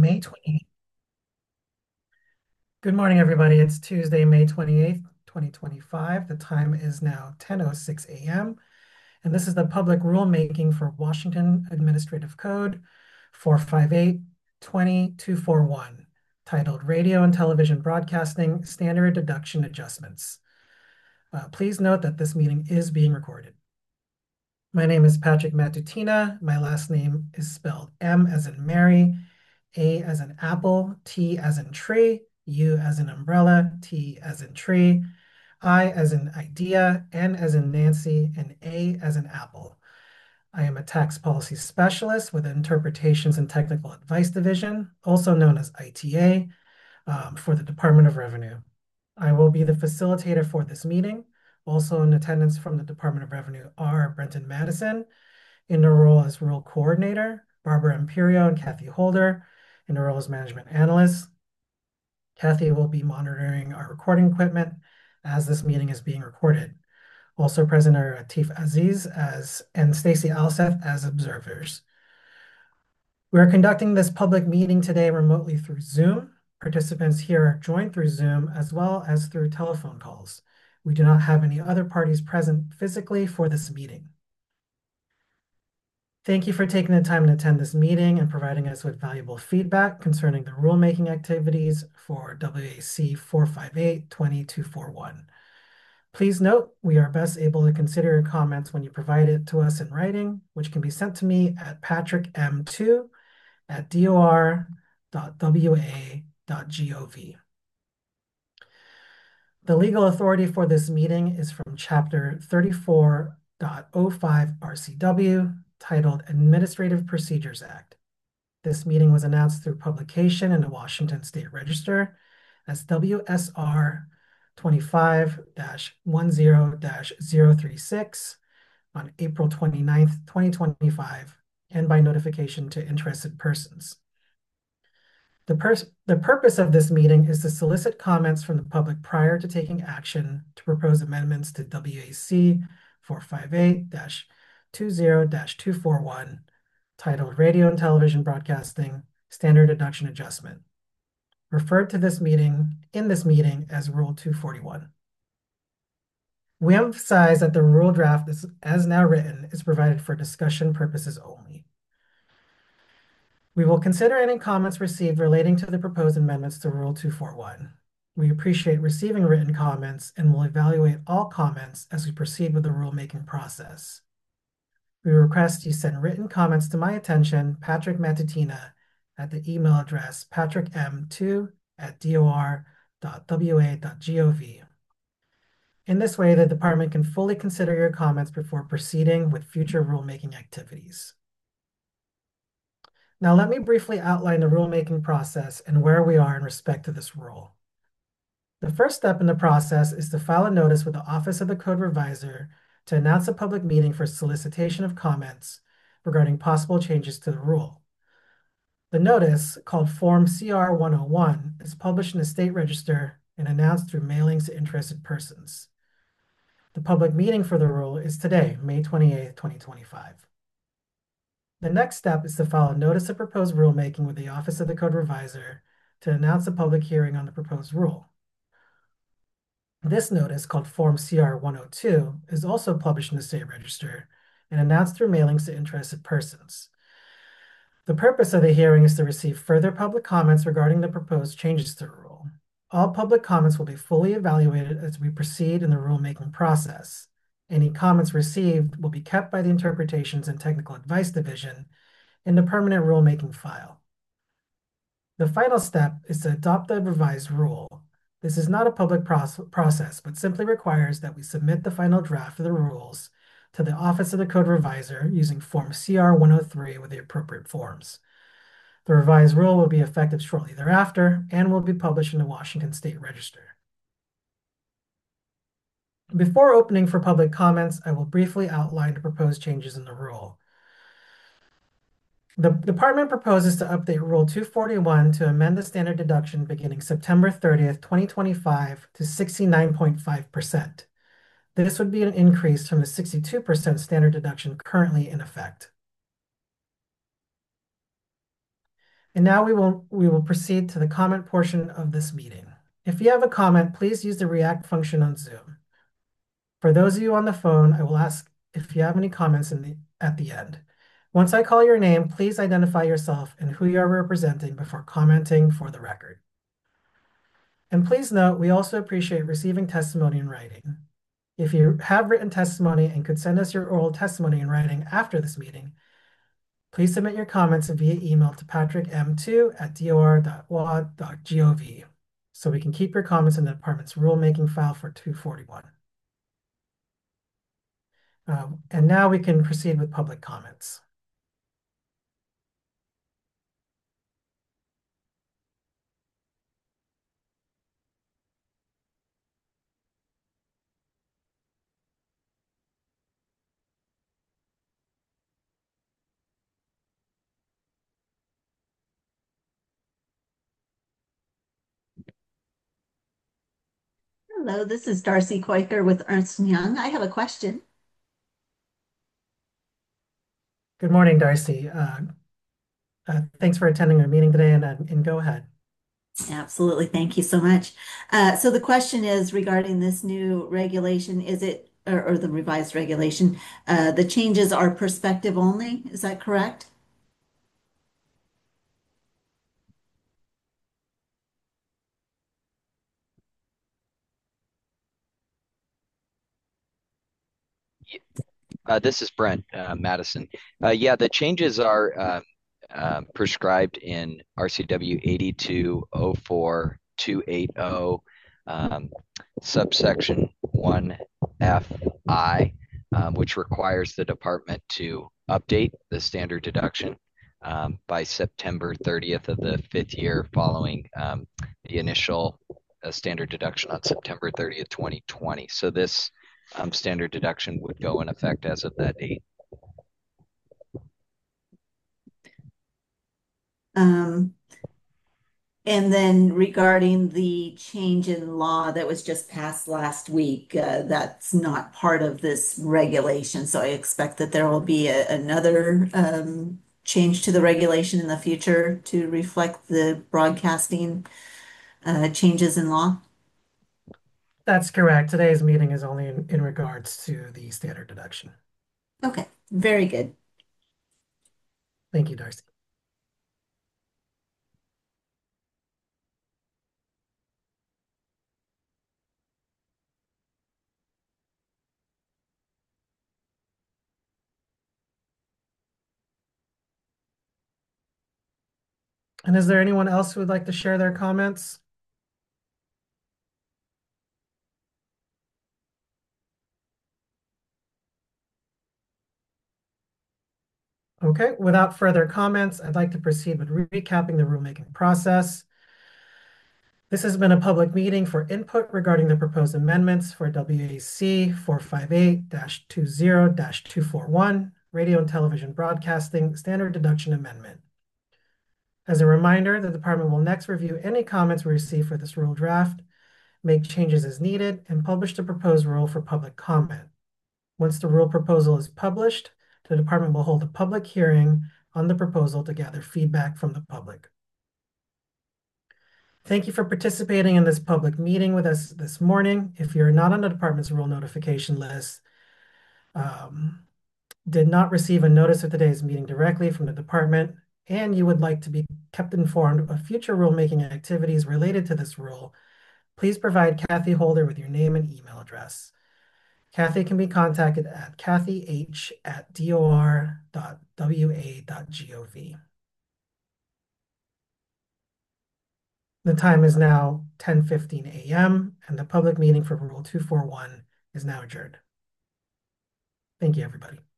May 28th. Good morning, everybody. It's Tuesday, May 28th, 2025. The time is now 10:06 a.m. And this is the public rulemaking for Washington Administrative Code 458-20241, titled Radio and Television Broadcasting Standard Deduction Adjustments. Please note that this meeting is being recorded. My name is Patrick Matutina. My last name is spelled M as in Mary, A as in apple, T as in tree, U as in umbrella, T as in tree, I as in idea, N as in Nancy, and A as in apple. I am a tax policy specialist with the Interpretations and Technical Advice Division, also known as ITA, for the Department of Revenue. I will be the facilitator for this meeting. Also in attendance from the Department of Revenue are Brenton Madison, in their role as Rule Coordinator, Barbara Imperio and Kathy Holder, in their role as Management Analysts. Kathy will be monitoring our recording equipment as this meeting is being recorded. Also present are Atif Aziz and Stacy Alseth as observers. We are conducting this public meeting today remotely through Zoom. Participants here are joined through Zoom as well as through telephone calls. We do not have any other parties present physically for this meeting. Thank you for taking the time to attend this meeting and providing us with valuable feedback concerning the rulemaking activities for WAC 458-2241. Please note, we are best able to consider your comments when you provide it to us in writing, which can be sent to me at patrickm2@dor.wa.gov. The legal authority for this meeting is from Chapter 34.05 RCW, titled Administrative Procedures Act. This meeting was announced through publication in the Washington State Register as WSR 25-10-036 on April 29th, 2025, and by notification to interested persons. The purpose of this meeting is to solicit comments from the public prior to taking action to propose amendments to WAC 458-20-241, titled Radio and Television Broadcasting Standard Deduction Adjustment, referred to in this meeting as Rule 241. We emphasize that the rule draft as now written is provided for discussion purposes only. We will consider any comments received relating to the proposed amendments to Rule 241. We appreciate receiving written comments and will evaluate all comments as we proceed with the rulemaking process. We request you send written comments to my attention, Patrick Matutina, at the email address patrickm2@dor.wa.gov. In this way, the department can fully consider your comments before proceeding with future rulemaking activities. Now, let me briefly outline the rulemaking process and where we are in respect to this rule. The first step in the process is to file a notice with the Office of the Code Reviser to announce a public meeting for solicitation of comments regarding possible changes to the rule. The notice, called Form CR 101, is published in the State Register and announced through mailings to interested persons. The public meeting for the rule is today, May 28th, 2025. The next step is to file a notice of proposed rulemaking with the Office of the Code Reviser to announce a public hearing on the proposed rule. This notice, called Form CR 102, is also published in the State Register and announced through mailings to interested persons. The purpose of the hearing is to receive further public comments regarding the proposed changes to the rule. All public comments will be fully evaluated as we proceed in the rulemaking process. Any comments received will be kept by the Interpretations and Technical Advice Division in the permanent rulemaking file. The final step is to adopt the revised rule. This is not a public process, but simply requires that we submit the final draft of the rules to the Office of the Code Reviser using Form CR 103 with the appropriate forms. The revised rule will be effective shortly thereafter and will be published in the Washington State Register. Before opening for public comments, I will briefly outline the proposed changes in the rule. The department proposes to update Rule 241 to amend the standard deduction beginning September 30th, 2025 to 69.5%. This would be an increase from the 62% standard deduction currently in effect. And now we will proceed to the comment portion of this meeting. If you have a comment, please use the React function on Zoom. For those of you on the phone, I will ask if you have any comments at the end. Once I call your name, please identify yourself and who you are representing before commenting for the record. And please note, we also appreciate receiving testimony in writing. If you have written testimony and could send us your oral testimony in writing after this meeting, please submit your comments via email to patrickm2@dor.wad.gov so we can keep your comments in the department's rulemaking file for 241. And now we can proceed with public comments. Hello, this is Darcy Quaker with Ernst & Young. I have a question. Good morning, Darcy. Thanks for attending our meeting today, and go ahead. Absolutely, thank you so much. So the question is regarding this new regulation, is it, or the revised regulation, the changes are perspective only, is that correct? This is Brent Madison. Yeah, the changes are prescribed in RCW 8204280, subsection 1FI, which requires the department to update the standard deduction by September 30th of the 5th year following the initial standard deduction on September 30th, 2020. So this standard deduction would go in effect as of that date. And then regarding the change in law that was just passed last week, that's not part of this regulation. So I expect that there will be another change to the regulation in the future to reflect the broadcasting changes in law. That's correct. Today's meeting is only in regards to the standard deduction. Okay, very good. Thank you, Darcy. And is there anyone else who would like to share their comments? Okay, without further comments, I'd like to proceed with recapping the rulemaking process. This has been a public meeting for input regarding the proposed amendments for WAC 458-20-241, Radio and Television Broadcasting Standard Deduction Amendment. As a reminder, the department will next review any comments we receive for this rule draft, make changes as needed, and publish the proposed rule for public comment. Once the rule proposal is published, the department will hold a public hearing on the proposal to gather feedback from the public. Thank you for participating in this public meeting with us this morning. If you're not on the department's rule notification list, did not receive a notice of today's meeting directly from the department, and you would like to be kept informed of future rulemaking activities related to this rule, please provide Kathy Holder with your name and email address. Kathy can be contacted at kathyh@dor.wa.gov. The time is now 10:15 a.m. and the public meeting for Rule 241 is now adjourned. Thank you, everybody.